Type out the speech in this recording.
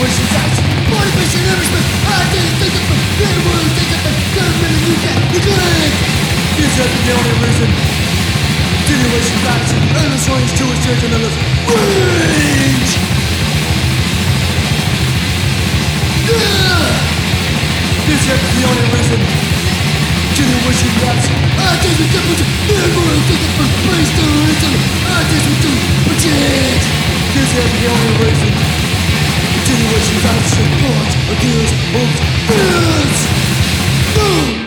Continuation, action, motivation, enrichment. I didn't think of it, then will think of it. Don't really you can neglect. This is the only reason. Continuation, action, endless range to a stage and endless range. This is the only reason. Continuation, action. I didn't think of it, then will think of it. Praise the reason. I didn't do it. This is the only reason. Continuation, action, thoughts, ideas, hopes, fears.